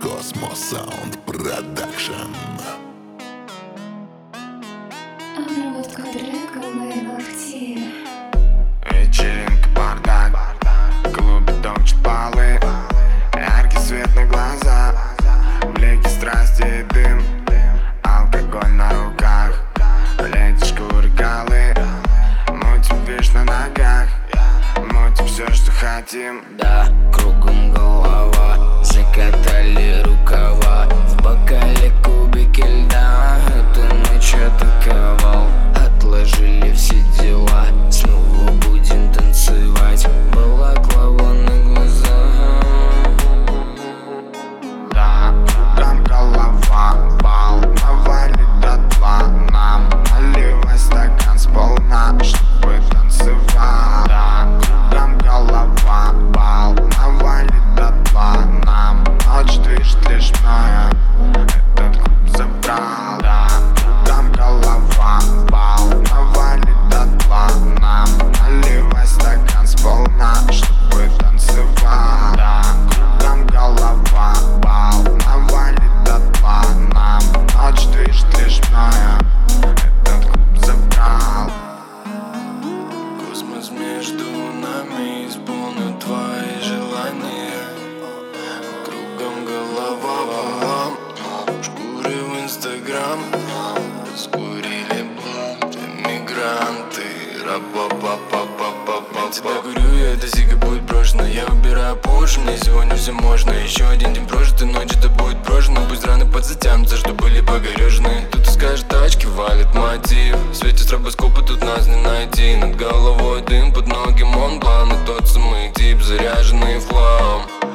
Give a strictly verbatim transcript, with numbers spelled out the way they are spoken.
Cosmos Sound Production. Обработка трека Wave of Tea. Вечеринка, бардак, в клубе точат полы, яркий свет на глаза, блики страсти и дым, алкоголь на руках, леди шкуры голы, мутим виш на ногах, мутим все, что хотим. Да, кругом голова, закатали рукава, в бокале кубики льда, эта ночь атаковал. Отложили все дела, снова будем танцевать, балаклава на глазах. Да, кругом голова, бал навалит дотла, нам наливай стакан сполна, чтобы танцевать. Да, кругом голова, бал навалит дотла, нам ночь движет лишь мною, этот клуб забрал. Да, кругом голова, бал навалит дотла, нам наливай стакан сполна, чтобы танцевать. Да, кругом голова, бал навалит дотла, нам ночь движет лишь мною, этот клуб забрал. Космос между нами исполнит твои желания. Кругом голова валам, шкуры в инстаграм, раскурили блант, эмигранты, рапа-па-па-па-па-па. Тебя курю, я это сига будет брошено. Я выбираю позже, мне сегодня все можно. Еще один день прожитый, ночь это будет брошено. Пусть раны подзатянутся, что были погорежены. Тут искаешь тачки, валит мотив. В свете стробоскопа тут нас не найти. Над головой дым, под ноги Монблан, и тот самый тип, заряженный в хлам.